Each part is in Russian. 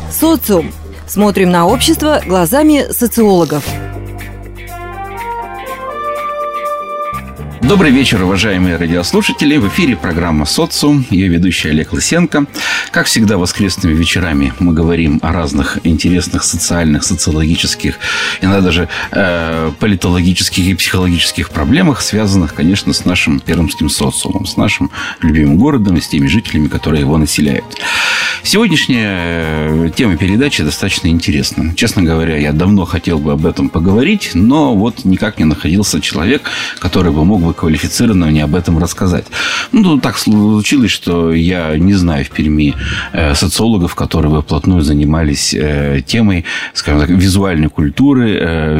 Социум. Смотрим на общество глазами социологов. Добрый вечер, уважаемые радиослушатели. В эфире программа «Социум». Ее ведущий Олег Лысенко. Как всегда, воскресными вечерами мы говорим о разных интересных социальных, социологических, иногда даже политологических и психологических проблемах, связанных, конечно, с нашим пермским социумом, с нашим любимым городом и с теми жителями, которые его населяют. Сегодняшняя тема передачи достаточно интересна. Честно говоря, я давно хотел бы об этом поговорить, но вот никак не находился человек, который бы мог бы квалифицированно мне об этом рассказать. Так случилось, что я не знаю в Перми социологов, которые бы вплотную занимались темой, скажем так, визуальной культуры,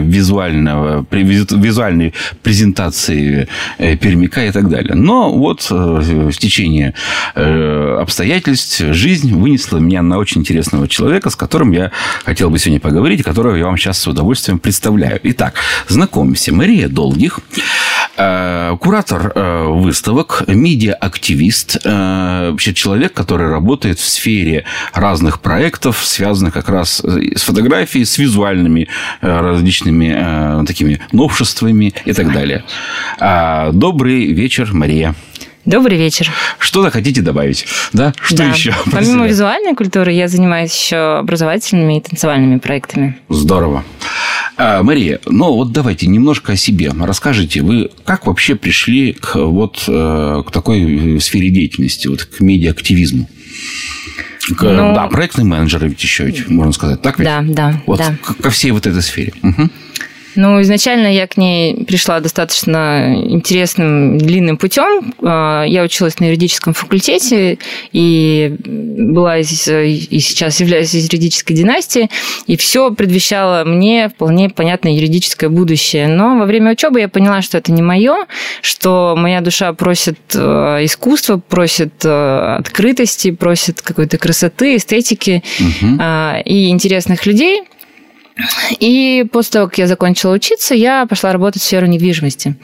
визуальной презентации пермяка и так далее. Но вот в течение обстоятельств жизнь вынесла меня на очень интересного человека, с которым я хотел бы сегодня поговорить, которого я вам сейчас с удовольствием представляю. Итак, знакомимся. Мария Долгих, куратор выставок, медиа-активист, вообще человек, который работает в сфере разных проектов, связанных как раз с фотографией, с визуальными различными такими новшествами и так далее. Добрый вечер, Мария. Добрый вечер. Что-то хотите добавить? Да? Что еще? Помимо визуальной культуры, я занимаюсь еще образовательными и танцевальными проектами. Здорово. Мария, давайте немножко о себе. Расскажите, вы как вообще пришли к такой сфере деятельности, к медиа-активизму? Проектный менеджер ведь еще, можно сказать, так ведь? Да. Ко всей этой сфере. Угу. Изначально я к ней пришла достаточно интересным, длинным путем. Я училась на юридическом факультете и была и сейчас являюсь из юридической династии, и все предвещало мне вполне понятное юридическое будущее. Но во время учебы я поняла, что это не мое, что моя душа просит искусства, просит открытости, просит какой-то красоты, эстетики и интересных людей. И после того, как я закончила учиться, я пошла работать в сферу недвижимости.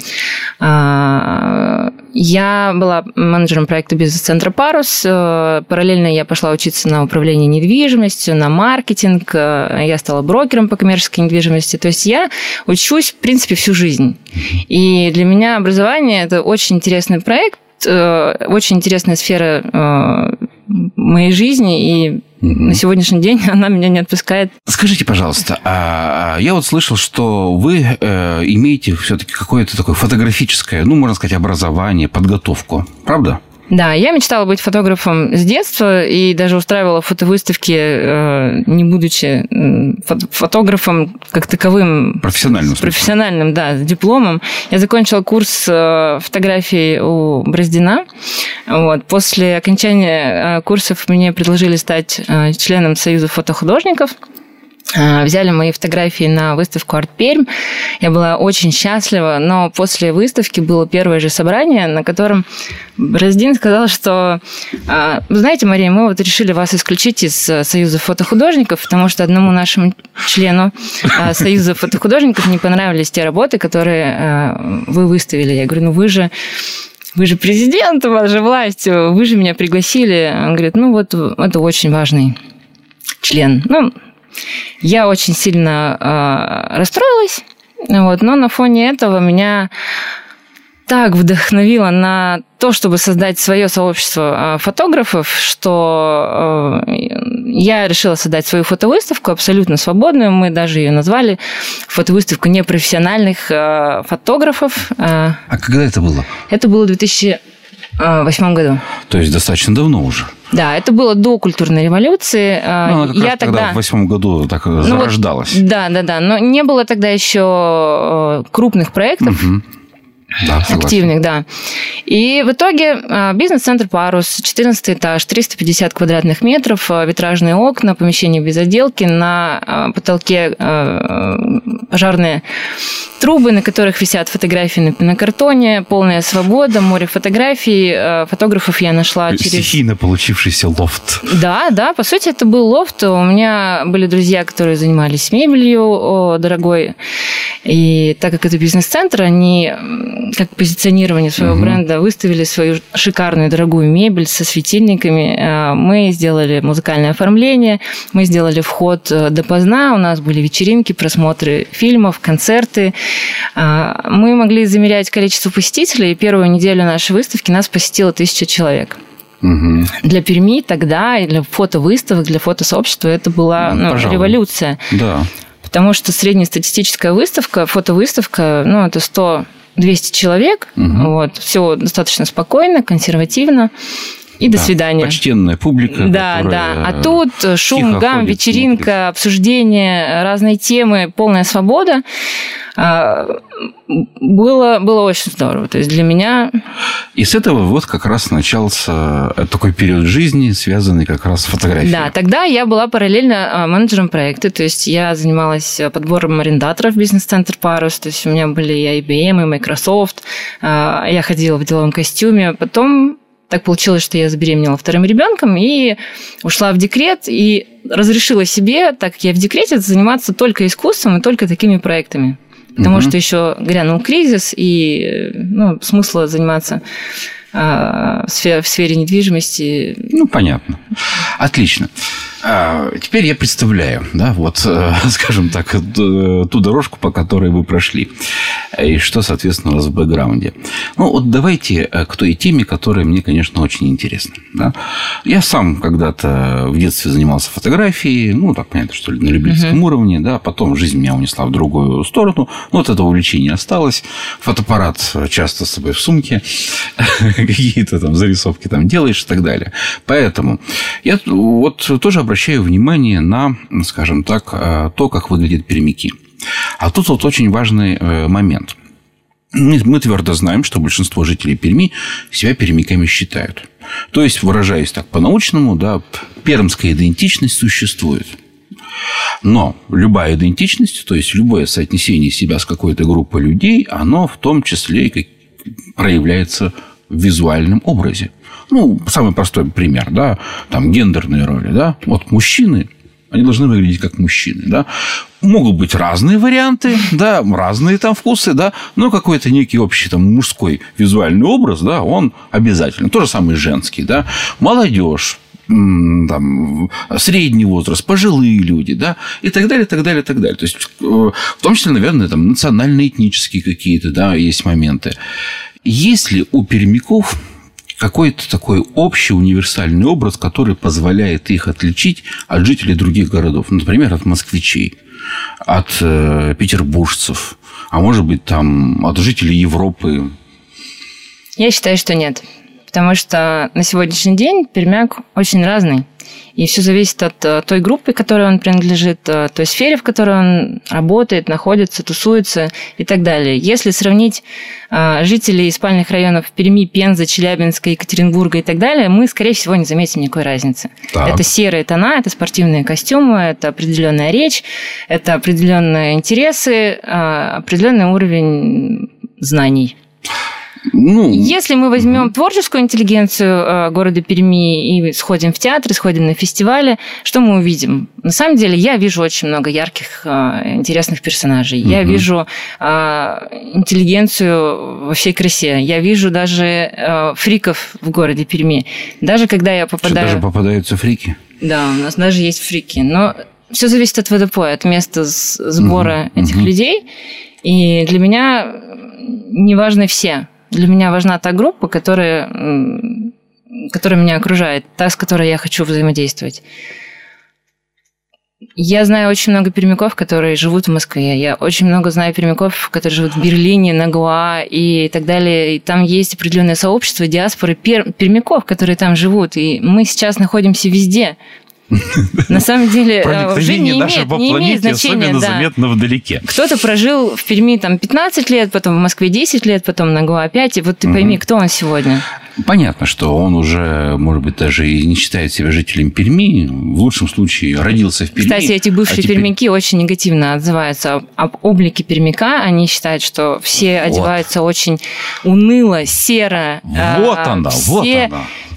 Я была менеджером проекта бизнес-центра «Парус». Параллельно я пошла учиться на управление недвижимостью, на маркетинг. Я стала брокером по коммерческой недвижимости. То есть я учусь, в принципе, всю жизнь. И для меня образование – это очень интересный проект, очень интересная сфера моей жизни, и на сегодняшний день она меня не отпускает. Скажите, пожалуйста, я слышал, что вы имеете все-таки какое-то такое фотографическое, можно сказать, образование, подготовку, правда? Да, я мечтала быть фотографом с детства и даже устраивала фотовыставки, не будучи фотографом как таковым. Профессиональным, да, с дипломом. Я закончила курс фотографии у Браздина. После окончания курсов мне предложили стать членом Союза фотохудожников. Взяли мои фотографии на выставку «Арт Пермь». Я была очень счастлива, но после выставки было первое же собрание, на котором Браздин сказал, что вы знаете, Мария, мы решили вас исключить из Союза фотохудожников, потому что одному нашему члену Союза фотохудожников не понравились те работы, которые вы выставили. Я говорю, вы же президент, у вас же власть, вы же меня пригласили. Он говорит, это очень важный член. Я очень сильно расстроилась, но на фоне этого меня так вдохновило на то, чтобы создать свое сообщество фотографов, что я решила создать свою фотовыставку абсолютно свободную. Мы даже ее назвали фотовыставку непрофессиональных фотографов. А когда это было? Это было в 2008 году. То есть достаточно давно уже. Да, это было до культурной революции. Она как раз тогда в 2008 году так зарождалась. Да. Но не было тогда еще крупных проектов. Да, активных, да. И в итоге бизнес-центр «Парус», 14 этаж, 350 квадратных метров, витражные окна, помещение без отделки, на потолке пожарные трубы, на которых висят фотографии на пенокартоне, полная свобода, море фотографий. Фотографов я нашла через... Стихийно получившийся лофт. Да, по сути, это был лофт. У меня были друзья, которые занимались мебелью дорогой. И так как это бизнес-центр, они как позиционирование своего бренда, выставили свою шикарную дорогую мебель со светильниками. Мы сделали музыкальное оформление, мы сделали вход допоздна, у нас были вечеринки, просмотры фильмов, концерты. Мы могли замерять количество посетителей, и первую неделю нашей выставки нас посетило 1000 человек. Для Перми тогда, и для фотовыставок, для фотосообщества это была революция. Да. Потому что среднестатистическая выставка, фотовыставка, это 100-200 человек. Вот, все достаточно спокойно, консервативно. И до свидания. Почтенная публика. Да. А тут шум, гам, вечеринка, обсуждение, разные темы, полная свобода. Было очень здорово. То есть для меня... И с этого вот как раз начался такой период жизни, связанный как раз с фотографией. Да, тогда я была параллельно менеджером проекта. То есть я занималась подбором арендаторов в бизнес-центр «Парус». То есть у меня были и IBM, и Microsoft. Я ходила в деловом костюме. Потом так получилось, что я забеременела вторым ребенком и ушла в декрет. И разрешила себе, так как я в декрете, заниматься только искусством и только такими проектами. Потому что еще грянул кризис, и смысла заниматься в сфере недвижимости. Понятно. Отлично. Теперь я представляю, скажем так, ту дорожку, по которой вы прошли. И что, соответственно, у вас в бэкграунде. Давайте к той теме, которая мне, конечно, очень интересна. Да? Я сам когда-то в детстве занимался фотографией, так понятно, что ли, на любительском уровне, да, потом жизнь меня унесла в другую сторону. Это увлечение осталось. Фотоаппарат часто с собой в сумке. Какие-то там зарисовки там делаешь и так далее. Поэтому я тоже обращаю внимание на, скажем так, то, как выглядят пермяки. А тут очень важный момент. Мы твердо знаем, что большинство жителей Перми себя пермяками считают. То есть, выражаясь так по-научному, пермская идентичность существует. Но любая идентичность, то есть любое соотнесение себя с какой-то группой людей, оно в том числе и проявляется в визуальном образе. Самый простой пример, там гендерные роли, мужчины, они должны выглядеть как мужчины, Могут быть разные варианты, разные там вкусы, но какой-то некий общий там мужской визуальный образ, он обязательно. То же самое женский, молодежь, там, средний возраст, пожилые люди, и так далее, так далее, так далее. То есть, в том числе, наверное, там национально-этнические какие-то, есть моменты. Есть ли у пермяков какой-то такой общий универсальный образ, который позволяет их отличить от жителей других городов? Например, от москвичей, от петербуржцев, а может быть, там, от жителей Европы? Я считаю, что нет. Потому что на сегодняшний день пермяк очень разный. И все зависит от той группы, к которой он принадлежит, той сфере, в которой он работает, находится, тусуется и так далее. Если сравнить жителей спальных районов Перми, Пензы, Челябинска, Екатеринбурга и так далее, мы, скорее всего, не заметим никакой разницы. Так. Это серые тона, это спортивные костюмы, это определенная речь, это определенные интересы, определенный уровень знаний. Если мы возьмем творческую интеллигенцию города Перми и сходим в театр, сходим на фестивали, что мы увидим? На самом деле, я вижу очень много ярких, интересных персонажей. Я вижу интеллигенцию во всей красе. Я вижу даже фриков в городе Перми. Даже когда я попадаю... Что, даже попадаются фрики? Да, у нас даже есть фрики. Но все зависит от водопоя, от места сбора этих людей. И для меня не важны все. Для меня важна та группа, которая меня окружает, та, с которой я хочу взаимодействовать. Я знаю очень много пермяков, которые живут в Москве. Я очень много знаю пермяков, которые живут в Берлине, на Гоа и так далее. И там есть определенное сообщество, диаспоры пермяков, которые там живут. И мы сейчас находимся везде. На самом деле, уже не имеет значения. Особенно заметно вдалеке. Кто-то прожил в Перми 15 лет, потом в Москве 10 лет, потом на Гоа 5. И вот ты пойми, кто он сегодня. Понятно, что он уже, может быть, даже и не считает себя жителем Перми. В лучшем случае родился в Перми. Кстати, эти бывшие пермяки очень негативно отзываются об облике пермяка. Они считают, что все одеваются очень уныло, серо. Вот она.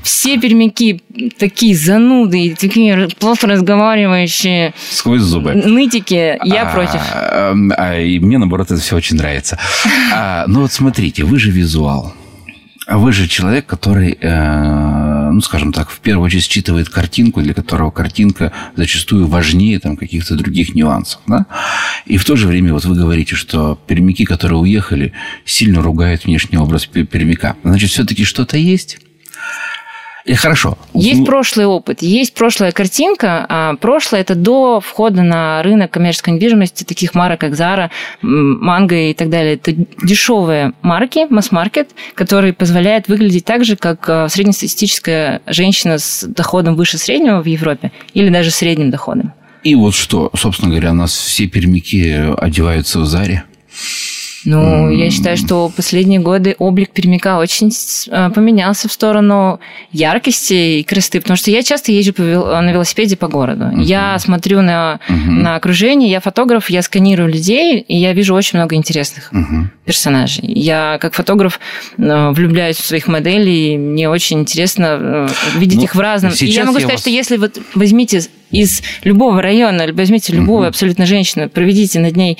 все пермяки такие зануды, такие плохо разговаривающие. Сквозь зубы. Нытики. Я против. И мне, наоборот, это все очень нравится. Ну вот смотрите, вы же визуал. Вы же человек, который, ну, скажем так, в первую очередь считывает картинку, для которого картинка зачастую важнее там, каких-то других нюансов. Да? И в то же время вот вы говорите, что пермяки, которые уехали, сильно ругают внешний образ пермяка. Значит, все-таки что-то есть? И хорошо. Есть прошлый опыт, есть прошлая картинка. А прошлое – это до входа на рынок коммерческой недвижимости таких марок, как Zara, Mango и так далее. Это дешевые марки, масс-маркет, которые позволяют выглядеть так же, как среднестатистическая женщина с доходом выше среднего в Европе или даже средним доходом. И вот что, собственно говоря, у нас все пермяки одеваются в Заре. Ну, я считаю, что последние годы облик пермяка очень поменялся в сторону яркости и красоты, потому что я часто езжу на велосипеде по городу. Я смотрю на окружение, я фотограф, я сканирую людей, и я вижу очень много интересных персонажей. Я, как фотограф, влюбляюсь в своих моделей, и мне очень интересно видеть их в разном. И я могу сказать, что если вот возьмите из любого района, возьмите любую абсолютно женщину, проведите над ней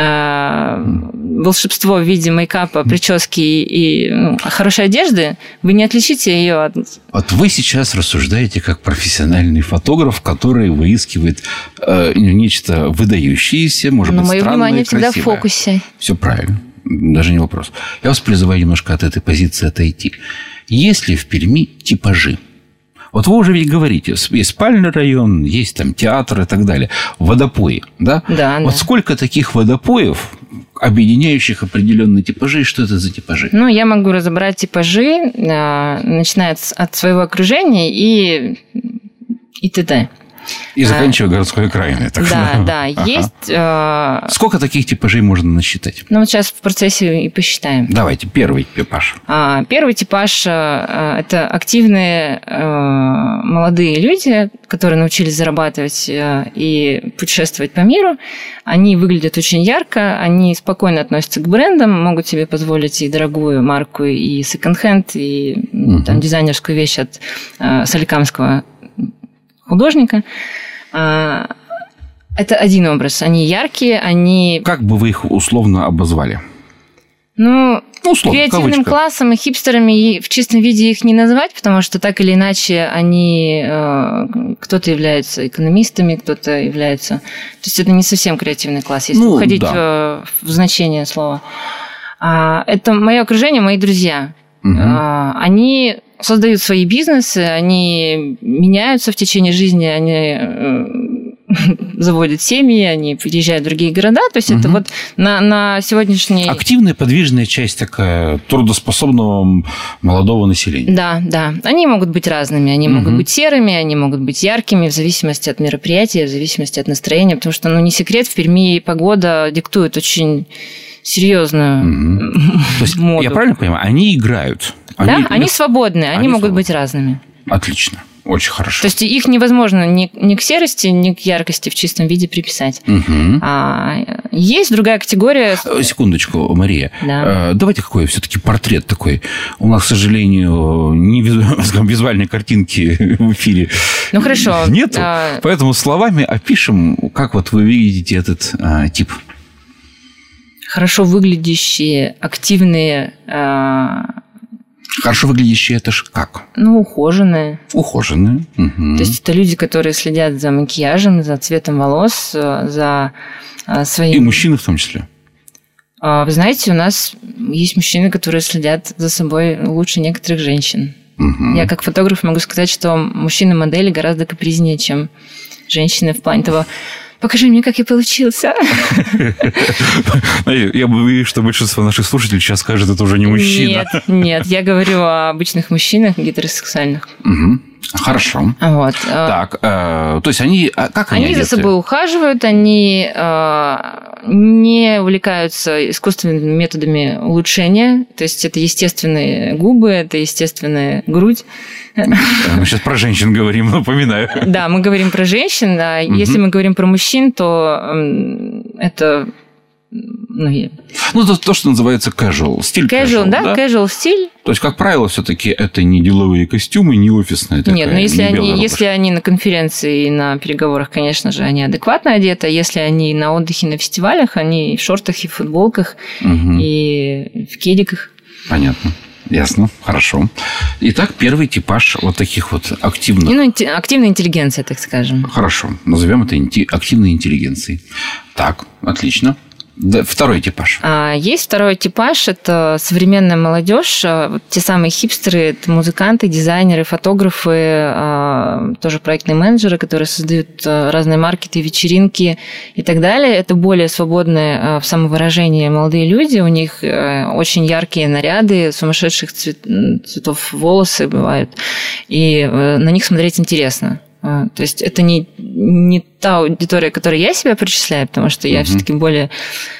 волшебство в виде мейкапа, прически и хорошей одежды, вы не отличите ее от... Вот вы сейчас рассуждаете как профессиональный фотограф, который выискивает нечто выдающееся, может быть, странное и красивое. Мое внимание всегда в фокусе. Все правильно. Даже не вопрос. Я вас призываю немножко от этой позиции отойти. Есть ли в Перми типажи? Вот вы уже ведь говорите, есть спальный район, есть там театр и так далее. Водопои, да? Да. Вот сколько таких водопоев, объединяющих определенные типажи, и что это за типажи? Ну, я могу разобрать типажи, начиная от своего окружения и т.д. И заканчивая городской окраиной. Да, есть... Сколько таких типажей можно насчитать? Ну, вот сейчас в процессе и посчитаем. Давайте, первый типаж. Первый типаж – это активные молодые люди, которые научились зарабатывать и путешествовать по миру. Они выглядят очень ярко, они спокойно относятся к брендам, могут себе позволить и дорогую марку, и секонд-хенд, и там, дизайнерскую вещь от соликамского художника. Это один образ. Они яркие, они... Как бы вы их условно обозвали? Ну условно, креативным классом и хипстерами в чистом виде их не назвать, потому что так или иначе они... Кто-то является экономистами, кто-то является... То есть это не совсем креативный класс, если уходить в значение слова. Это мое окружение, мои друзья. Они создают свои бизнесы, они меняются в течение жизни, они заводят семьи, они переезжают в другие города. То есть это вот на сегодняшний... Активная, подвижная часть такая трудоспособного молодого населения. Да. Они могут быть разными. Они могут быть серыми, они могут быть яркими в зависимости от мероприятия, в зависимости от настроения. Потому что, не секрет, в Перми погода диктует очень серьезную То есть, моду. Я правильно понимаю, они играют? Они свободны, они могут быть разными. Отлично, очень хорошо. То есть их невозможно ни к серости, ни к яркости в чистом виде приписать. Есть другая категория... Секундочку, Мария. Да. Давайте какой все-таки портрет такой. У нас, к сожалению, не визуальной картинки в эфире хорошо. Нету. Поэтому словами опишем, как вот вы видите этот тип. Хорошо выглядящие, активные... Хорошо выглядящие это ж как? Ухоженные. Ухоженные. То есть это люди, которые следят за макияжем, за цветом волос, за своим... И мужчины в том числе. Вы знаете, у нас есть мужчины, которые следят за собой лучше некоторых женщин. Я как фотограф могу сказать, что мужчины-модели гораздо капризнее, чем женщины в плане того... Покажи мне, как я получился. Я боюсь, что большинство наших слушателей сейчас скажет, это уже не мужчина. Нет, я говорю о обычных мужчинах гетеросексуальных. Хорошо. Вот. Так, то есть они... Как они за собой ухаживают, они не увлекаются искусственными методами улучшения. То есть это естественные губы, это естественная грудь. Мы сейчас про женщин говорим, напоминаю. Да, мы говорим про женщин. А если мы говорим про мужчин, то это То, что называется casual. Стиль casual, да? Casual стиль. То есть, как правило, все-таки это не деловые костюмы, не офисные. Нет, но если они на конференции и на переговорах, конечно же, они адекватно одеты. А если они на отдыхе, на фестивалях, они в шортах и в футболках, и в кедиках. Понятно. Ясно, хорошо. Итак, первый типаж вот таких вот активных... активная интеллигенция, так скажем. Хорошо, назовем это активной интеллигенцией. Так, отлично. Да, второй типаж. Есть второй типаж, это современная молодежь, те самые хипстеры, это музыканты, дизайнеры, фотографы, тоже проектные менеджеры, которые создают разные маркеты, вечеринки и так далее. Это более свободные в самовыражении молодые люди, у них очень яркие наряды, сумасшедших цветов волосы бывают, и на них смотреть интересно. То есть это не та аудитория, к которой я себя причисляю, потому что я все-таки более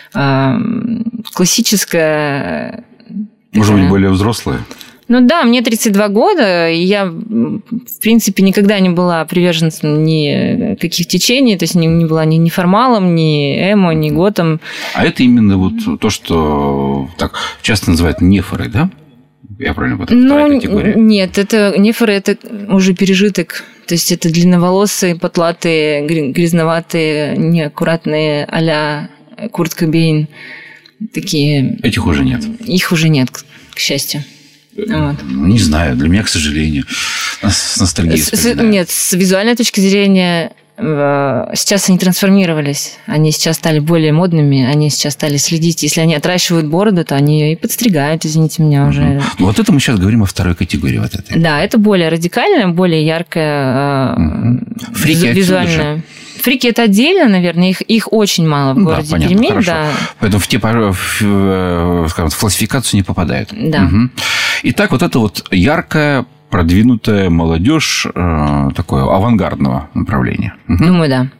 классическая. Может быть, более взрослая? Ну да, мне 32 года, и я, в принципе, никогда не была приверженцем ни каких течений, то есть не была ни формалом, ни эмо, ни готом. А это именно вот то, что так часто называют нефоры, да? Я правильно в этой категории? Нет, это нефоры, это уже пережиток. То есть это длинноволосые, потлатые, грязноватые, неаккуратные а-ля Курт Кобейн. Такие... Этих уже нет? Их уже нет, к счастью. Вот. Не знаю, для меня, к сожалению, с ностальгией вспоминаю. Нет, с визуальной точки зрения... Сейчас они трансформировались, они сейчас стали более модными, они сейчас стали следить. Если они отращивают бороду, то они ее и подстригают, извините меня, уже. Вот это мы сейчас говорим о второй категории. Вот этой. Да, это более радикальная, более яркая, визуальная. Фрики это отдельно, наверное, их очень мало в городе Перми. Да. Поэтому в классификацию не попадают. Да. Угу. Итак, вот это вот яркая, продвинутая молодежь такого авангардного направления. Угу. Думаю, да.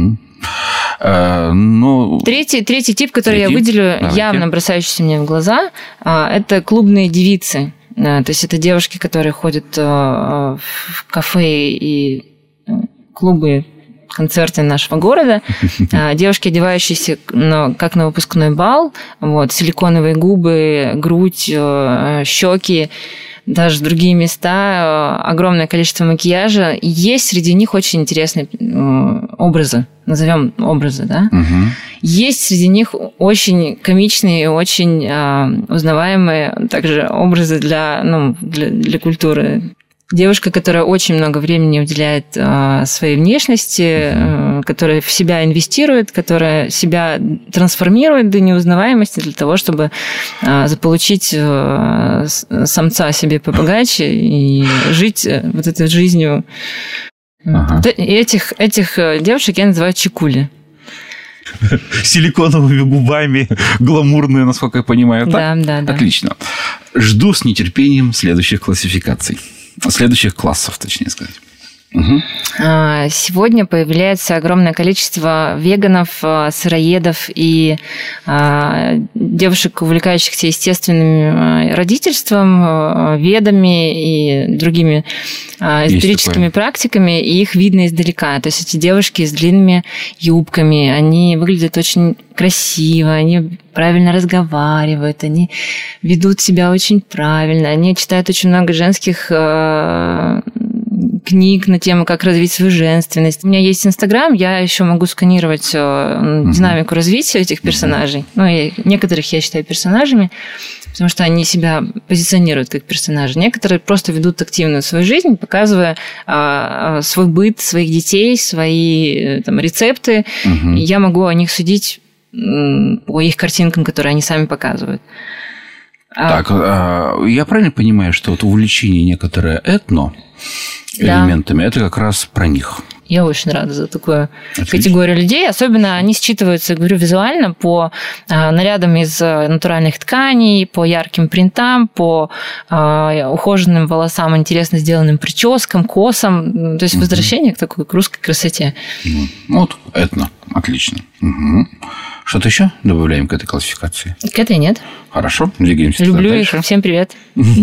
Угу. Третий тип, который я выделю, явно бросающийся мне в глаза, это клубные девицы. То есть это девушки, которые ходят в кафе и клубы, концерты нашего города. Девушки, одевающиеся как на выпускной бал. Вот, силиконовые губы, грудь, щеки, даже другие места, огромное количество макияжа. И есть среди них очень интересные образы, назовем образы, да? Есть среди них очень комичные, очень узнаваемые также образы для культуры. Девушка, которая очень много времени уделяет своей внешности, которая в себя инвестирует, которая себя трансформирует до неузнаваемости для того, чтобы заполучить самца себе побогаче и жить вот этой жизнью. Этих девушек я называю чикули. Силиконовыми губами, гламурные, насколько я понимаю. Да. Отлично. Жду с нетерпением следующих классификаций. Следующих классов, точнее сказать. Угу. Сегодня появляется огромное количество веганов, сыроедов и девушек, увлекающихся естественным родительством, ведами и другими эзотерическими практиками, и их видно издалека. То есть эти девушки с длинными юбками, они выглядят очень красиво, они правильно разговаривают, они ведут себя очень правильно, они читают очень много женских книг на тему, как развить свою женственность. У меня есть Инстаграм, я еще могу сканировать динамику развития этих персонажей. И некоторых я считаю персонажами, потому что они себя позиционируют как персонажи. Некоторые просто ведут активную свою жизнь, показывая свой быт, своих детей, свои рецепты. И я могу о них судить по их картинкам, которые они сами показывают. Так, я правильно понимаю, что вот увлечение некоторое этно элементами, это как раз про них? Я очень рада за такую категорию людей. Особенно они считываются, говорю, визуально по нарядам из натуральных тканей, по ярким принтам, по ухоженным волосам, интересно сделанным прическам, косам. То есть возвращение к такой к русской красоте. Вот, этно. Отлично. Угу. Что-то еще добавляем к этой классификации? К этой нет. Хорошо, двигаемся. Люблю их. Всем привет.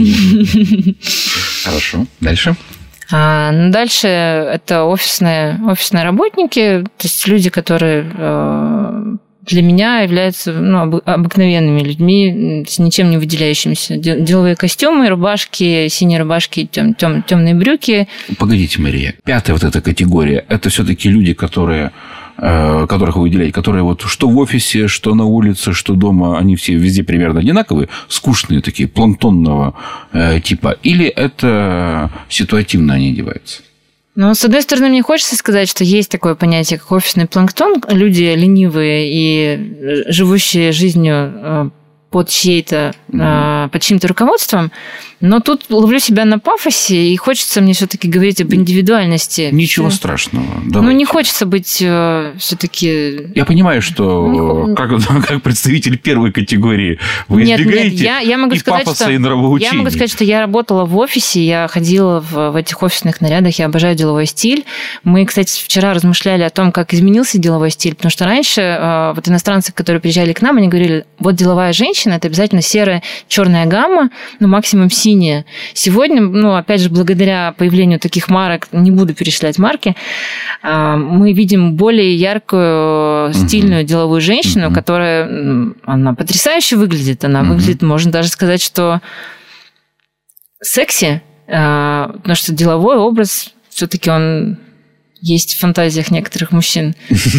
Хорошо. Дальше? Дальше это офисные работники, то есть люди, которые для меня являются обыкновенными людьми, ничем не выделяющимися. Деловые костюмы, рубашки, синие рубашки, темные брюки. Погодите, Мария. 5-я вот эта категория, это все-таки люди, которых вы выделяете, которые вот что в офисе, что на улице, что дома, они все везде примерно одинаковые, скучные такие, планктонного типа, или это ситуативно они одеваются? Ну, с одной стороны, мне хочется сказать, что есть такое понятие, как офисный планктон. Люди ленивые и живущие жизнью под чьим-то руководством. Но тут ловлю себя на пафосе, и хочется мне все-таки говорить об индивидуальности. Ничего страшного. Давайте. Ну, не хочется быть все-таки... Я понимаю, что как представитель первой категории вы избегаете я могу сказать, пафоса, и нравоучения. Я могу сказать, что я работала в офисе, я ходила в этих офисных нарядах, я обожаю деловой стиль. Мы, кстати, вчера размышляли о том, как изменился деловой стиль, потому что раньше вот иностранцы, которые приезжали к нам, они говорили, вот деловая женщина, это обязательно серая, черная гамма, максимум синяя. Сегодня, опять же, благодаря появлению таких марок, не буду перечислять марки, мы видим более яркую, стильную деловую женщину, которая, она потрясающе выглядит. Она выглядит, можно даже сказать, что секси, потому что деловой образ все-таки он есть в фантазиях некоторых мужчин.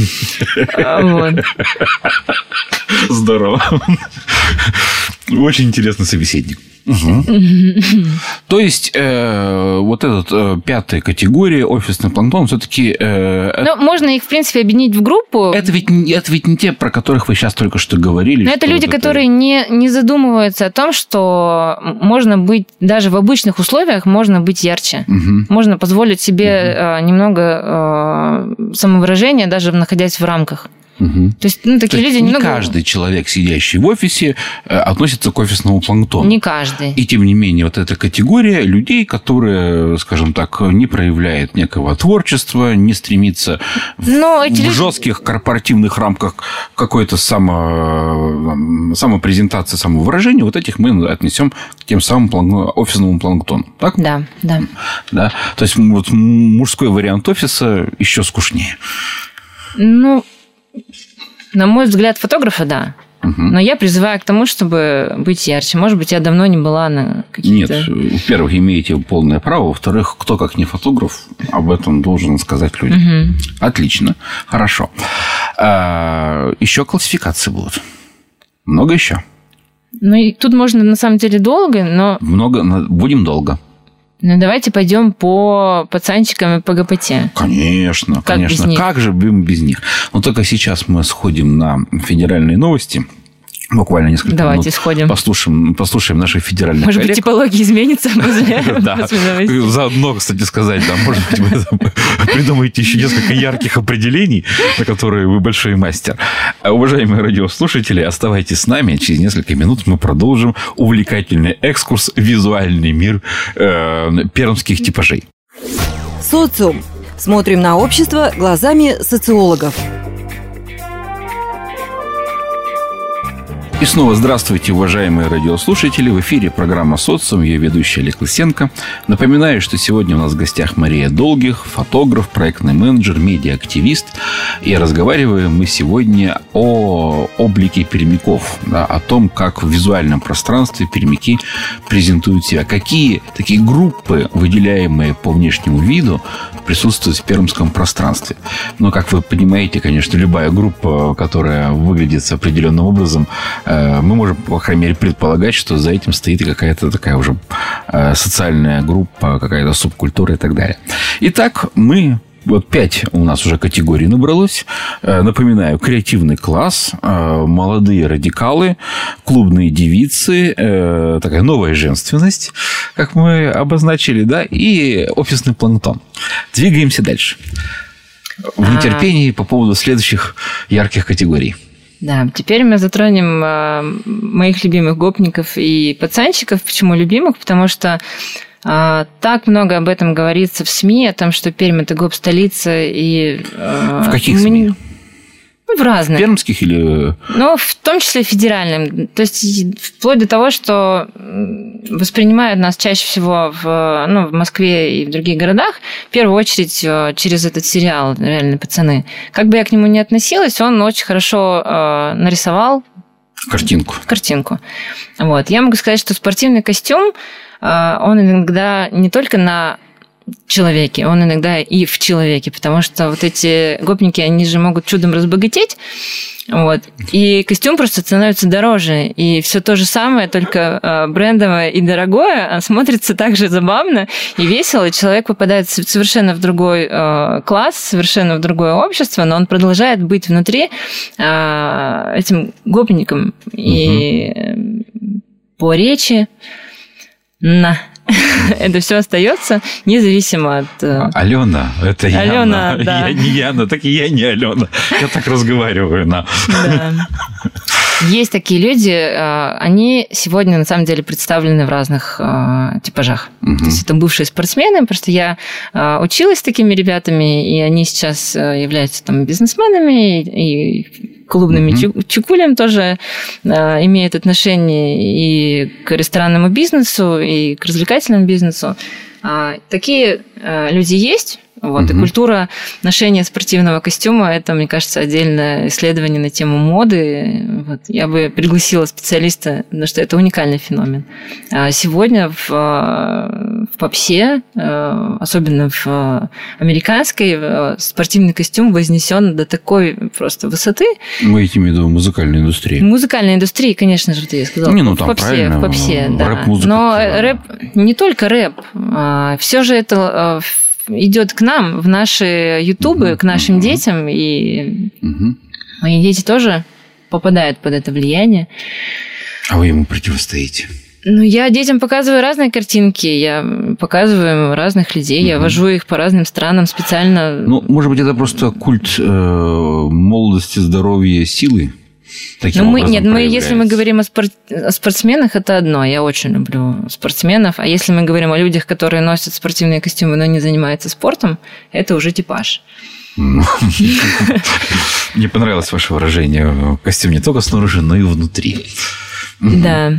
Здорово. Очень интересный собеседник. То есть, вот этот 5-я категория, офисный планктон, все-таки... можно их, в принципе, объединить в группу. Это ведь не те, про которых вы сейчас только что говорили. Но это люди, которые не задумываются о том, что можно быть, даже в обычных условиях, можно быть ярче. Можно позволить себе немного самовыражения, даже находясь в рамках. То есть, такие люди не каждый человек, сидящий в офисе, относится к офисному планктону. Не каждый. И, тем не менее, вот эта категория людей, которые, скажем так, не проявляют некого творчества, не стремится в жестких корпоративных рамках какой-то самопрезентации, самовыражения, вот этих мы отнесем к тем самым офисному планктону. Так? Да. То есть, вот мужской вариант офиса еще скучнее. На мой взгляд, фотографа, да. Но я призываю к тому, чтобы быть ярче. Может быть, я давно не была на каких-то... Нет, во-первых, имеете полное право. Во-вторых, кто, как не фотограф, об этом должен сказать людям. Отлично. Хорошо. Еще классификации будут. Много еще? И тут можно, на самом деле, долго, но... Будем долго. Давайте пойдем по пацанчикам и по ГПТ. Конечно. Как же без них? Но только сейчас мы сходим на федеральные новости. Буквально несколько минут. Давайте сходим. Послушаем наших федеральных коллег. Может быть, типология изменится после новостей. Заодно, кстати сказать, может быть, вы придумаете еще несколько ярких определений, на которые вы большой мастер. Уважаемые радиослушатели, оставайтесь с нами. Через несколько минут мы продолжим увлекательный экскурс в визуальный мир пермских типажей. Социум. Смотрим на общество глазами социологов. И снова здравствуйте, уважаемые радиослушатели. В эфире программа «Социум», ее ведущий Олег Лысенко. Напоминаю, что сегодня у нас в гостях Мария Долгих, фотограф, проектный менеджер, медиа-активист. И разговариваем мы сегодня о облике пермяков, о том, как в визуальном пространстве пермяки презентуют себя. Какие такие группы, выделяемые по внешнему виду, присутствуют в пермском пространстве. Но, как вы понимаете, конечно, любая группа, которая выглядит определенным образом, мы можем, по крайней мере, предполагать, что за этим стоит какая-то такая уже социальная группа, какая-то субкультура и так далее. Итак, вот 5 у нас уже категорий набралось. Напоминаю, креативный класс, молодые радикалы, клубные девицы, такая новая женственность, как мы обозначили, да, и офисный планктон. Двигаемся дальше. В нетерпении по поводу следующих ярких категорий. Да, теперь мы затронем моих любимых гопников и пацанчиков. Почему любимых? Потому что так много об этом говорится в СМИ, о том, что Пермь – это гоп-столица. И, в каких СМИ? В разных. Пермских или... Ну, в том числе федеральным. То есть вплоть до того, что воспринимают нас чаще всего в Москве и в других городах, в первую очередь через этот сериал «Реальные пацаны». Как бы я к нему ни относилась, он очень хорошо нарисовал картинку. Вот. Я могу сказать, что спортивный костюм, он иногда не только на человеке, он иногда и в человеке, потому что вот эти гопники, они же могут чудом разбогатеть, вот, и костюм просто становится дороже, и все то же самое, только брендовое и дорогое, смотрится так же забавно и весело, и человек попадает совершенно в другой класс, совершенно в другое общество, но он продолжает быть внутри этим гопником, и по речи это все остается независимо от... Алена, это Алена, Яна. Да. Я не Яна, так и я не Алена. Я так разговариваю. Да. Есть такие люди, они сегодня на самом деле представлены в разных типажах. То есть это бывшие спортсмены, просто я училась с такими ребятами, и они сейчас являются там бизнесменами и клубными чукулям тоже имеют отношение и к ресторанному бизнесу, и к развлекательному бизнесу. Такие люди есть. Вот, и культура ношения спортивного костюма – это, мне кажется, отдельное исследование на тему моды. Вот, я бы пригласила специалиста, потому что это уникальный феномен. Сегодня в попсе, особенно в американской, спортивный костюм вознесен до такой просто высоты. Мы имеем в виду музыкальную индустрию. Музыкальной индустрии, конечно же, я сказала. Не, ну там правильно. В попсе, да. Рэп-музыка. Но рэп, не только рэп, все же это... идет к нам, в наши ютубы, к нашим детям, и мои дети тоже попадают под это влияние. А вы ему противостоите? Ну, я детям показываю разные картинки, я показываю им разных людей, я вожу их по разным странам специально. Ну, может быть, это просто культ молодости, здоровья, силы? Если мы говорим о спортсменах, это одно. Я очень люблю спортсменов. А если мы говорим о людях, которые носят спортивные костюмы, но не занимаются спортом, это уже типаж. Мне понравилось ваше выражение. Костюм не только снаружи, но и внутри. Да.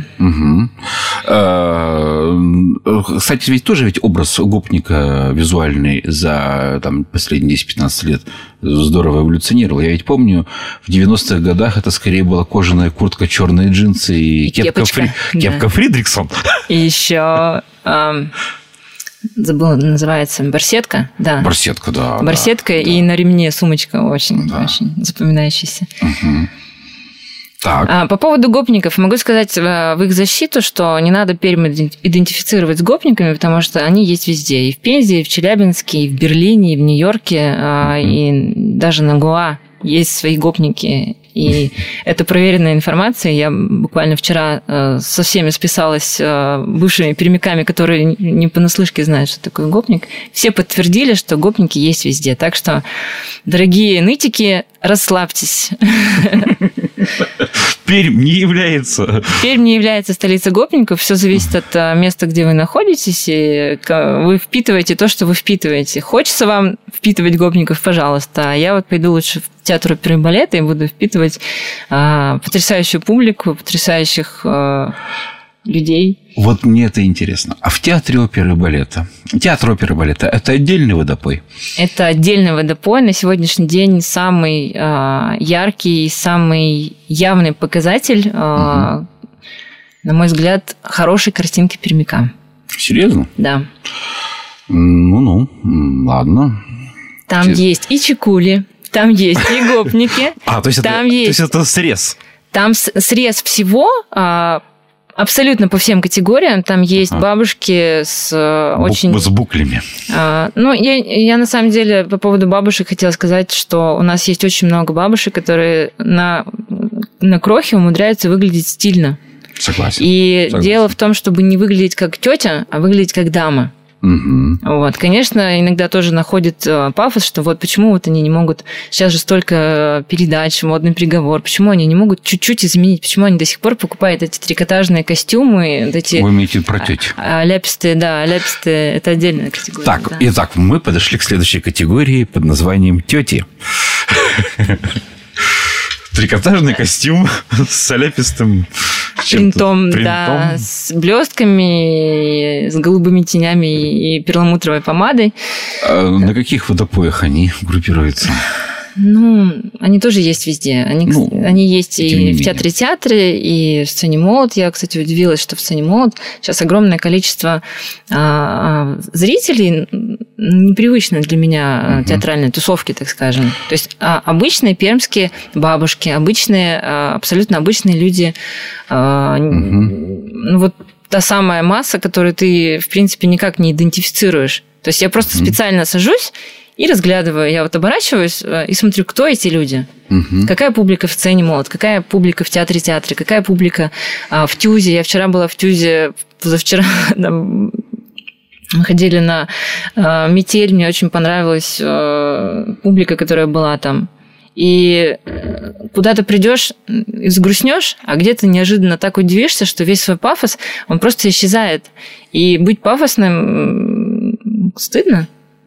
Кстати, ведь тоже образ гопника визуальный за последние 10-15 лет здорово эволюционировал. Я ведь помню, в 90-х годах это скорее была кожаная куртка, черные джинсы и кепка Фридриксон. И еще... забыла, называется барсетка. Да. Барсетка, да. Барсетка и на ремне сумочка очень запоминающаяся. Так. По поводу гопников могу сказать в их защиту, что не надо идентифицировать с гопниками, потому что они есть везде. И в Пензе, и в Челябинске, и в Берлине, и в Нью-Йорке, и даже на Гоа есть свои гопники. И это проверенная информация. Я буквально вчера со всеми списалась бывшими пермяками, которые не понаслышке знают, что такое гопник. Все подтвердили, что гопники есть везде. Так что, дорогие нытики, расслабьтесь. Пермь не является столицей гопников. Все зависит от места, где вы находитесь. И вы впитываете то, что вы впитываете. Хочется вам впитывать гопников, пожалуйста. А я вот пойду лучше в театр оперы и балета и буду впитывать потрясающую публику, потрясающих людей. Вот мне это интересно. А в театре оперы и балета? Театр оперы и балета – это отдельный водопой? Это отдельный водопой. На сегодняшний день самый яркий, самый явный показатель, на мой взгляд, хорошей картинки пермяка. Серьезно? Да. Ладно. Там есть и чекули, там есть и гопники. То есть это срез? Там срез всего, абсолютно по всем категориям. Там есть бабушки с очень... С буклями. Я на самом деле по поводу бабушек хотела сказать, что у нас есть очень много бабушек, которые на крохе умудряются выглядеть стильно. Согласен. Дело в том, чтобы не выглядеть как тетя, а выглядеть как дама. Вот, конечно, иногда тоже находит пафос, что вот почему вот они не могут... Сейчас же столько передач, модный приговор. Почему они не могут чуть-чуть изменить? Почему они до сих пор покупают эти трикотажные костюмы? Вы имеете про тетю? Ляпистые, это отдельная категория. Так, да. Итак, мы подошли к следующей категории под названием тети. Трикотажный костюм с соляпистым принтом, да, с блестками, с голубыми тенями и перламутровой помадой. На каких водопоях они группируются? Они тоже есть везде. Они есть и в театре, и в сцене «Молот». Я, кстати, удивилась, что в сцене «Молот» сейчас огромное количество зрителей, непривычной для меня театральной тусовки, так скажем. То есть обычные пермские бабушки, абсолютно обычные люди. Вот та самая масса, которую ты, в принципе, никак не идентифицируешь. То есть я просто специально сажусь и разглядываю, я вот оборачиваюсь и смотрю, кто эти люди, какая публика в сцене «Молот», какая публика в театре, какая публика в ТЮЗе. Я вчера была в ТЮЗе, позавчера мы ходили на «Метель», мне очень понравилась публика, которая была там. И куда ты придешь и загрустнешь, а где-то неожиданно так удивишься, что весь свой пафос, он просто исчезает. И быть пафосным стыдно.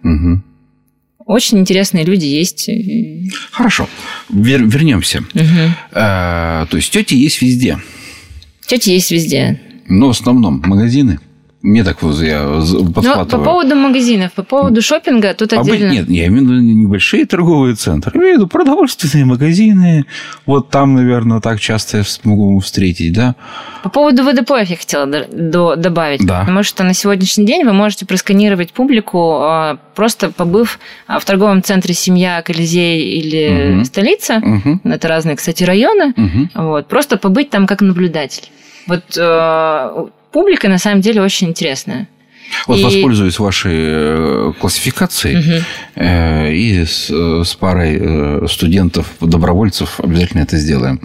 Очень интересные люди есть. Хорошо. Вернемся. То есть тети есть везде. Тети есть везде. Но в основном магазины. Мне так я подхватываю. По поводу магазинов, по поводу шопинга, тут отдельно... Нет, я имею в виду небольшие торговые центры. Я имею в виду продовольственные магазины. Вот там, наверное, так часто я могу встретить, да? По поводу водопоев я хотела добавить. Да. Потому что на сегодняшний день вы можете просканировать публику, просто побыв в торговом центре «Семья», «Колизей» или «Столица». Это разные, кстати, районы. Вот. Просто побыть там как наблюдатель. Вот... Публика, на самом деле, очень интересная. Вот воспользуюсь вашей классификацией и с парой студентов-добровольцев обязательно это сделаем.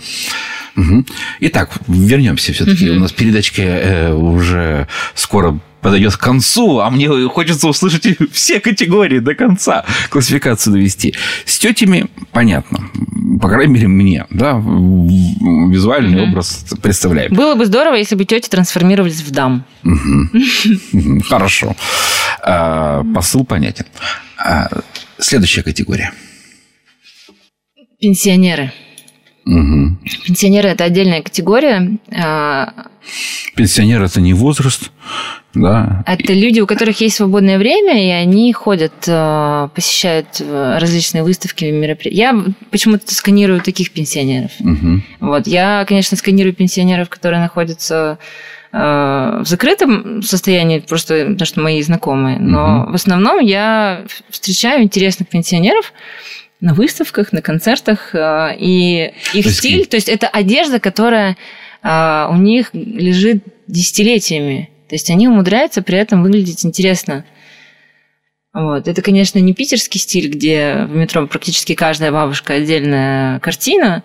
Итак, вернемся все-таки. У нас передачка уже скоро подойдет к концу, а мне хочется услышать все категории до конца, классификацию довести. С тетями понятно. По крайней мере, мне, да, визуальный образ представляем. Было бы здорово, если бы тети трансформировались в дам. Хорошо. Посыл понятен. Следующая категория. Пенсионеры. Пенсионеры – это отдельная категория. Пенсионер – это не возраст, да? Это люди, у которых есть свободное время, и они ходят, посещают различные выставки, мероприятия. Я почему-то сканирую таких пенсионеров. Вот. Я, конечно, сканирую пенсионеров, которые находятся в закрытом состоянии, просто потому что мои знакомые. Но в основном я встречаю интересных пенсионеров на выставках, на концертах, и их стиль, то есть это одежда, которая у них лежит десятилетиями, то есть они умудряются при этом выглядеть интересно. Вот. Это, конечно, не питерский стиль, где в метро практически каждая бабушка отдельная картина,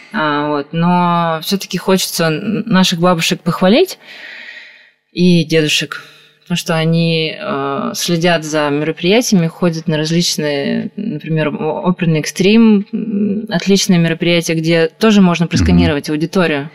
но все-таки хочется наших бабушек похвалить и дедушек. Потому что они следят за мероприятиями, ходят на различные, например, оперный экстрим, отличные мероприятия, где тоже можно просканировать аудиторию.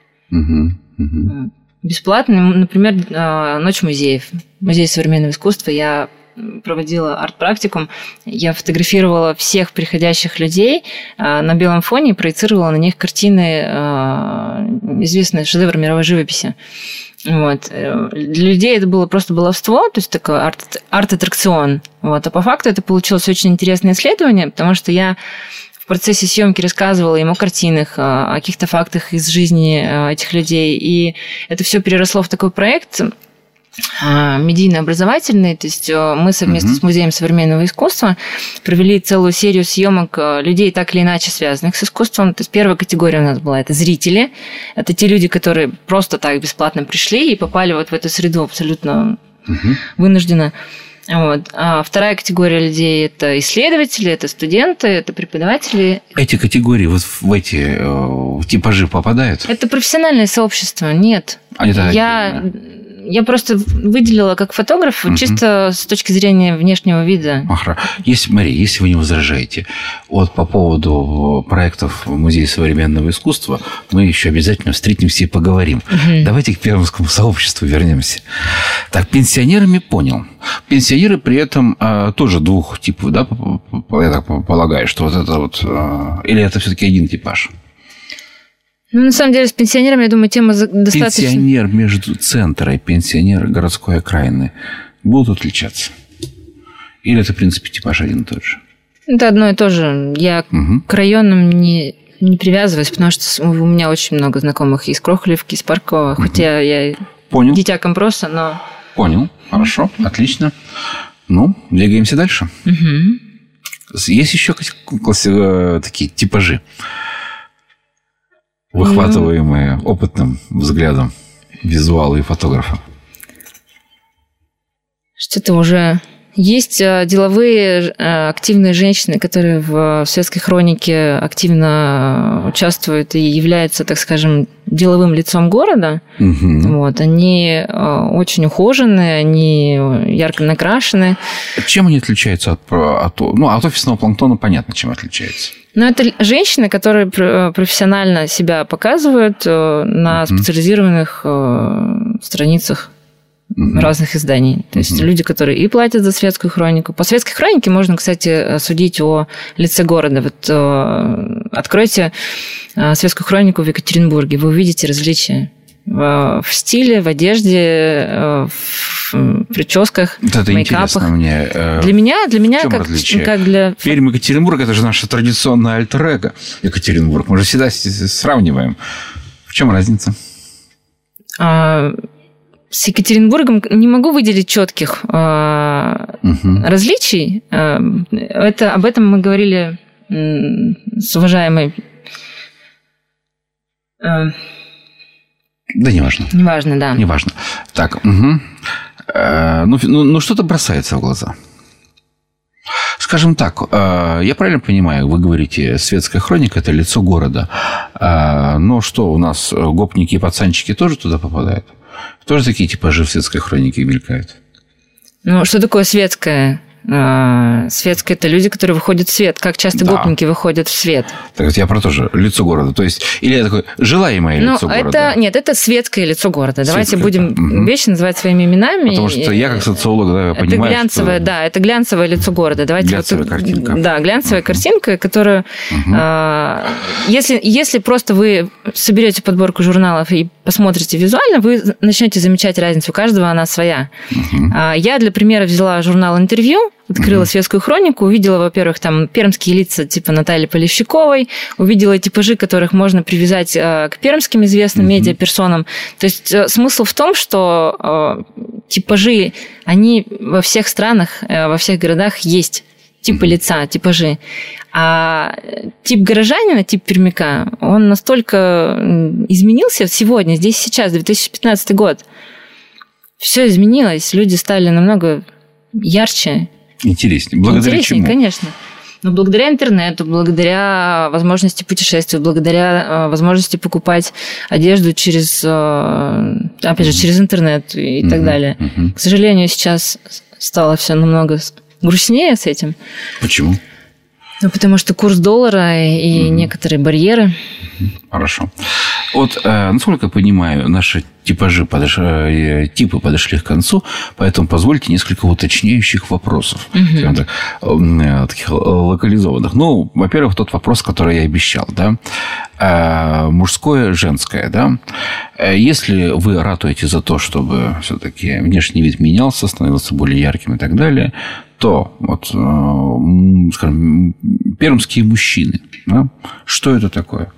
Бесплатно. Например, Ночь музеев. Музей современного искусства. Я проводила арт-практикум. Я фотографировала всех приходящих людей на белом фоне и проецировала на них картины, известные шедевры мировой живописи. Вот. Для людей это было просто баловство, то есть такой арт-аттракцион. Вот. А по факту это получилось очень интересное исследование, потому что я в процессе съемки рассказывала им о картинах, о каких-то фактах из жизни этих людей. И это все переросло в такой проект медийно-образовательный. То есть мы совместно с Музеем современного искусства провели целую серию съемок людей, так или иначе связанных с искусством. То есть первая категория у нас была – это зрители. Это те люди, которые просто так бесплатно пришли и попали вот в эту среду абсолютно вынужденно. Вот. А вторая категория людей – это исследователи, это студенты, это преподаватели. Эти категории вот в эти типажи попадают? Это профессиональное сообщество, нет. Я просто выделила как фотограф чисто с точки зрения внешнего вида. Мария, если вы не возражаете, вот по поводу проектов Музея современного искусства мы еще обязательно встретимся и поговорим. Давайте к пермскому сообществу вернемся. Так, пенсионерами понял. Пенсионеры при этом тоже двух типов, да, я так полагаю, что вот это вот... Или это все-таки один типаж? Ну, на самом деле, с пенсионерами, я думаю, тема достаточно... Пенсионер между центра и пенсионер городской окраины будут отличаться? Или это, в принципе, типаж один и тот же? Это одно и то же. Я к районам не привязываюсь, потому что у меня очень много знакомых из Крохолевки, из Паркова, хотя я дитя компроса, но... Понял. Хорошо. Отлично. Ну, двигаемся дальше. Есть еще такие типажи, выхватываемые опытным взглядом визуала и фотографа? Что-то уже... Есть деловые, активные женщины, которые в светской хронике активно участвуют и являются, так скажем, деловым лицом города. Вот, они очень ухоженные, они ярко накрашены. Чем они отличаются от офисного планктона? Понятно, чем отличаются. Ну, это женщины, которые профессионально себя показывают на специализированных страницах разных изданий. То есть люди, которые и платят за светскую хронику. По светской хронике можно, кстати, судить о лице города. Вот откройте светскую хронику в Екатеринбурге, вы увидите различия в стиле, в одежде, в прическах, это в мейкапах. Мне. Для меня как для... Пермь и Екатеринбург – это же наше традиционное альтер-эго Екатеринбург. Мы же всегда сравниваем. В чем разница? С Екатеринбургом не могу выделить четких различий. Об этом мы говорили с уважаемой... Да, неважно. Неважно, да. Неважно. Так, что-то бросается в глаза. Скажем так, я правильно понимаю, вы говорите, светская хроника – это лицо города. Но что, у нас гопники и пацанчики тоже туда попадают? Тоже такие типажи в светской хронике мелькают? Ну, что такое светское? Светское – это люди, которые выходят в свет. Как часто гопники выходят в свет? Так вот я про то же. Лицо города. То есть, или я такое желаемое лицо города? Нет, это светское лицо города. Давайте будем вещи называть своими именами. Потому что я, как социолог, понимаю, это глянцевое, что... Да, это глянцевое лицо города. Давайте глянцевая картинка. Да, глянцевая картинка, которую... Если просто вы соберете подборку журналов и посмотрите визуально, вы начнете замечать разницу. У каждого она своя. Я для примера взяла журнал «Интервью», открыла светскую хронику, увидела, во-первых, там пермские лица типа Натальи Полищуковой, увидела типажи, которых можно привязать к пермским известным медиаперсонам. То есть смысл в том, что типажи, они во всех странах, во всех городах есть. Типы лица, типажи. А тип горожанина, тип пермяка, он настолько изменился сегодня, здесь сейчас, 2015 год. Все изменилось, люди стали намного ярче. Интереснее. Благодаря чему? Конечно. Но благодаря интернету, благодаря возможности путешествовать, благодаря возможности покупать одежду через, опять же, через интернет и так далее. К сожалению, сейчас стало все намного грустнее с этим. Почему? Ну, потому что курс доллара и некоторые барьеры. Хорошо. Вот, насколько я понимаю, наши типы подошли к концу, поэтому позвольте несколько уточняющих вопросов, таких локализованных. Ну, во-первых, тот вопрос, который я обещал, да, мужское, женское, да. Если вы ратуете за то, чтобы все-таки внешний вид менялся, становился более ярким и так далее, то, вот, скажем, пермские мужчины, да, что это такое?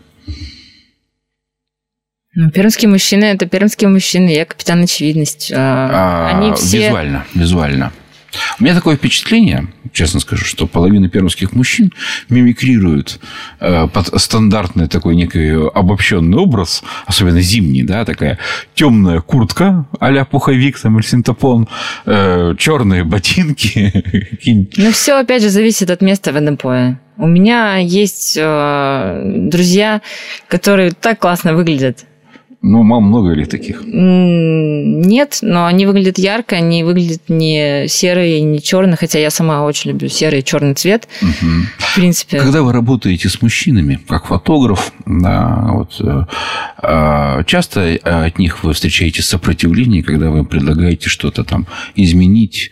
Ну, пермские мужчины – это пермские мужчины. Я капитан очевидность. Они все... Визуально. У меня такое впечатление, честно скажу, что половина пермских мужчин мимикрируют под стандартный такой некий обобщенный образ, особенно зимний, да, такая темная куртка а-ля пуховик там, или синтепон, черные ботинки. Ну, все, опять же, зависит от места водопоя. У меня есть друзья, которые так классно выглядят. Ну, много ли таких? Нет, но они выглядят ярко, они выглядят не серые, не черные, хотя я сама очень люблю серый и черный цвет. В принципе. Когда вы работаете с мужчинами, как фотограф, да, вот, часто от них вы встречаете сопротивление, когда вы им предлагаете что-то там изменить,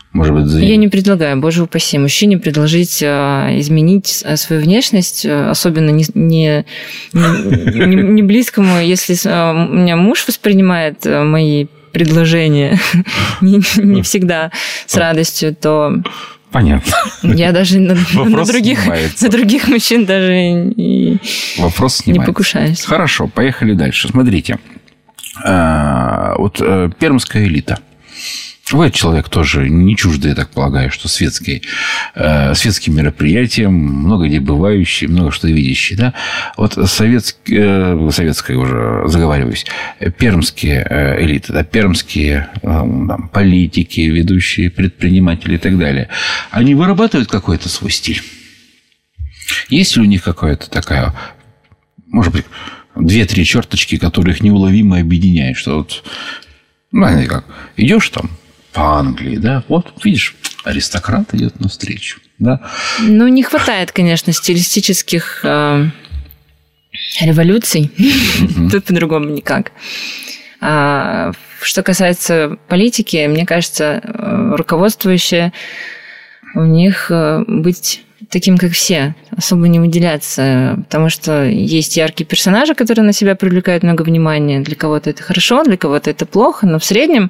Может быть, Я не предлагаю, боже упаси, мужчине предложить изменить свою внешность, особенно не близкому, если у меня муж воспринимает мои предложения не всегда с радостью, то... Понятно. Я даже на других мужчин даже не покушаюсь. Хорошо, поехали дальше. Смотрите. Вот пермская элита. Вы человек тоже не чуждый, я так полагаю, что светским мероприятиям, много где бывающий, много что видящий. Да? Вот советская уже заговариваюсь, пермские элиты, да, пермские там, политики, ведущие предприниматели и так далее, они вырабатывают какой-то свой стиль? Есть ли у них какая-то такая, может быть, 2-3 черточки, которые их неуловимо объединяют, что вот, знаете как, идешь там по Англии, да, вот, видишь, аристократ идет навстречу, да. Ну, не хватает, конечно, стилистических революций. Тут по-другому никак. Что касается политики, мне кажется, руководствующие у них быть таким, как все, особо не выделяться, потому что есть яркие персонажи, которые на себя привлекают много внимания. Для кого-то это хорошо, для кого-то это плохо, но в среднем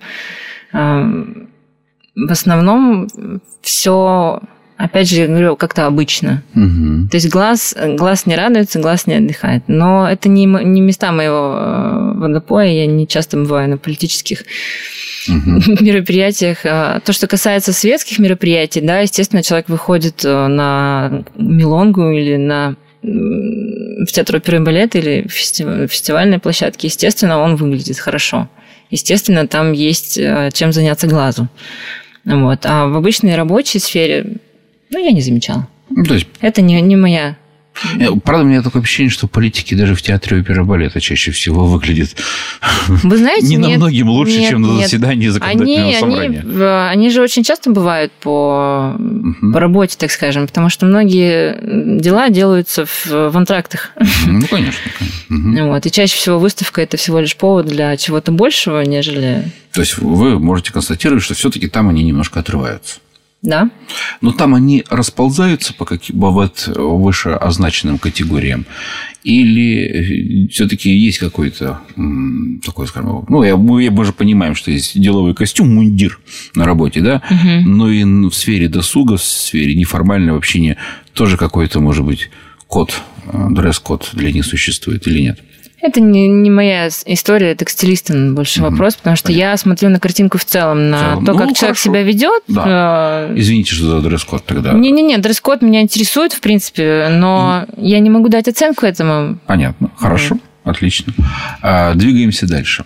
в основном все, опять же, я говорю, как-то обычно. То есть глаз не радуется, глаз не отдыхает. Но это не места моего водопоя, я не часто бываю на политических мероприятиях. То, что касается светских мероприятий, да, естественно, человек выходит на милонгу или в театр оперы и балета или фестивальной площадке, естественно, он выглядит хорошо. Естественно, там есть чем заняться глазу. Вот. А в обычной рабочей сфере, я не замечала. То есть... Это не моя... Правда, у меня такое ощущение, что политики даже в театре оперы и балета чаще всего выглядят Вы знаете, не намногим лучше, чем на заседании законодательного собрания. Они же очень часто бывают по работе, так скажем, потому что многие дела делаются в антрактах. Ну, конечно. Вот. И чаще всего выставка – это всего лишь повод для чего-то большего, нежели... То есть вы можете констатировать, что все-таки там они немножко отрываются. Да. Но там они расползаются по выше означенным категориям? Или все-таки есть какой-то такой, скажем, мы же понимаем, что есть деловой костюм, мундир на работе, да? Но и в сфере досуга, в сфере неформального общения тоже какой-то, может быть, код, дресс-код для них существует или нет? Это не моя история, это к стилистам больше вопрос, потому что я смотрю на картинку в целом, на то, как человек себя ведет. Да. Извините, что за дресс-код тогда. Не, дресс-код меня интересует, в принципе, но я не могу дать оценку этому. Понятно, хорошо, отлично. Двигаемся дальше.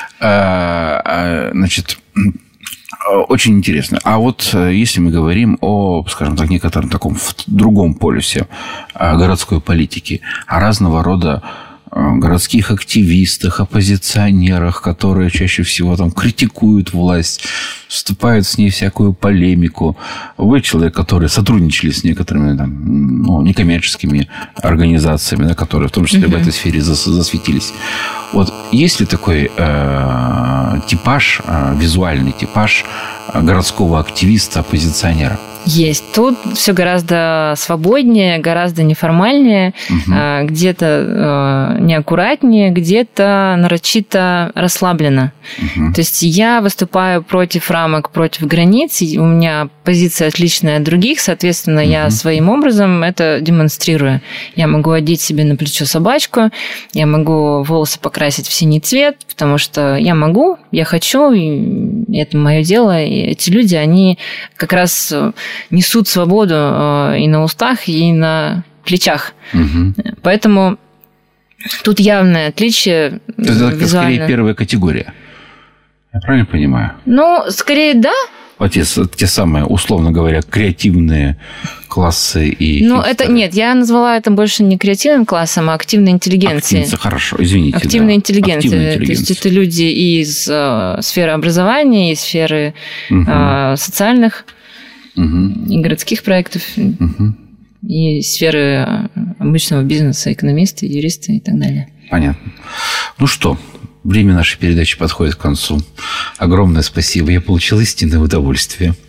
Значит, очень интересно. А вот если мы говорим о, скажем так, некотором таком другом полюсе городской политики, о разного рода городских активистах, оппозиционерах, которые чаще всего там критикуют власть, вступают с ней в всякую полемику. Вы человек, который сотрудничали с некоторыми там, некоммерческими организациями, да, которые в том числе в этой сфере засветились. Вот есть ли такой типаж, визуальный типаж городского активиста, оппозиционера? Есть. Тут все гораздо свободнее, гораздо неформальнее, где-то неаккуратнее, где-то нарочито расслабленно. То есть я выступаю против рамок, против границ, и у меня позиция отличная от других, соответственно, я своим образом это демонстрирую. Я могу одеть себе на плечо собачку, я могу волосы покрасить в синий цвет, потому что я могу, я хочу, и это мое дело. И эти люди, они как раз несут свободу и на устах, и на плечах. Поэтому тут явное отличие. Это скорее первая категория. Я правильно понимаю? Скорее да. Вот те самые, условно говоря, креативные классы и... Нет, я назвала это больше не креативным классом, а активной интеллигенцией. Хорошо, извините. Активная интеллигенция. То есть это люди из сферы образования, из сферы социальных и городских проектов, и сферы обычного бизнеса, экономисты, юристы и так далее. Понятно. Ну что, время нашей передачи подходит к концу. Огромное спасибо. Я получил истинное удовольствие.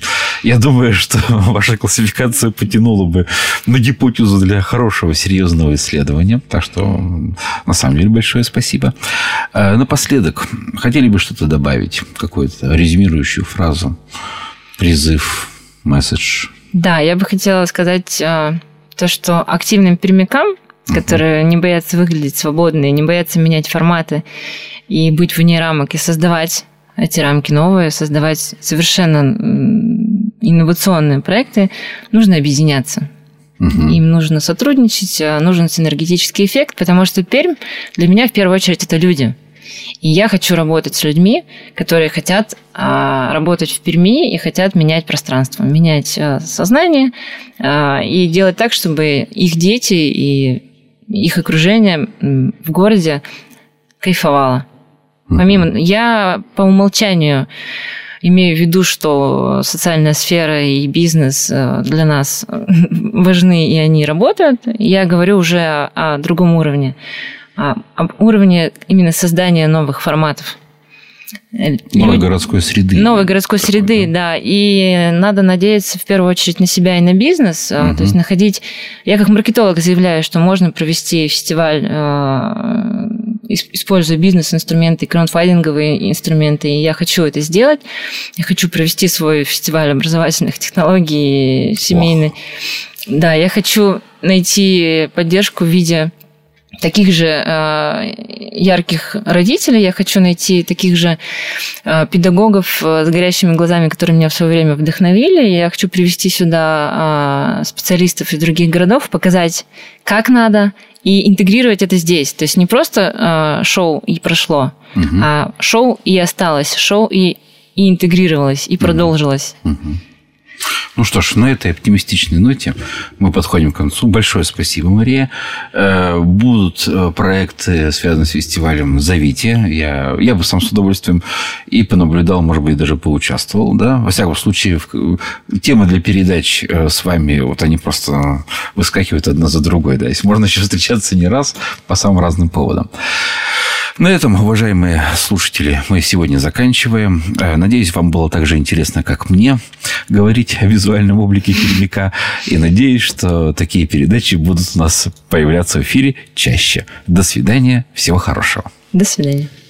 Я думаю, что ваша классификация потянула бы на гипотезу для хорошего, серьезного исследования. Так что, на самом деле, большое спасибо. Напоследок, хотели бы что-то добавить? Какую-то резюмирующую фразу, призыв, месседж? Да, я бы хотела сказать то, что активным пермякам, которые не боятся выглядеть свободно, не боятся менять форматы и быть вне рамок, и создавать эти рамки новые, создавать совершенно инновационные проекты, нужно объединяться. Им нужно сотрудничать, нужен синергетический эффект, потому что Пермь для меня в первую очередь это люди. И я хочу работать с людьми, которые хотят работать в Перми и хотят менять пространство, менять сознание и делать так, чтобы их дети и их окружение в городе кайфовало. Помимо, я по умолчанию имею в виду, что социальная сфера и бизнес для нас важны, и они работают. Я говорю уже о другом уровне, об уровне именно создания новых форматов. Новой городской среды. Новой городской среды, да. И надо надеяться в первую очередь на себя и на бизнес. То есть находить... Я как маркетолог заявляю, что можно провести фестиваль, используя бизнес-инструменты, краудфандинговые инструменты. И я хочу это сделать. Я хочу провести свой фестиваль образовательных технологий семейный. Да, я хочу найти поддержку в виде таких же ярких родителей, я хочу найти таких же педагогов с горящими глазами, которые меня в свое время вдохновили. Я хочу привести сюда специалистов из других городов, показать, как надо, и интегрировать это здесь. То есть не просто шоу и прошло, а шоу и осталось, шоу и интегрировалось, и продолжилось. Ну что ж, на этой оптимистичной ноте мы подходим к концу. Большое спасибо, Мария. Будут проекты, связанные с фестивалем, зовите. Я бы сам с удовольствием и понаблюдал, может быть, даже поучаствовал. Да? Во всяком случае, темы для передач с вами, вот они просто выскакивают одна за другой. Да? Если можно еще встречаться не раз по самым разным поводам. На этом, уважаемые слушатели, мы сегодня заканчиваем. Надеюсь, вам было так же интересно, как мне, говорить о визуальном облике пермяка. И надеюсь, что такие передачи будут у нас появляться в эфире чаще. До свидания. Всего хорошего. До свидания.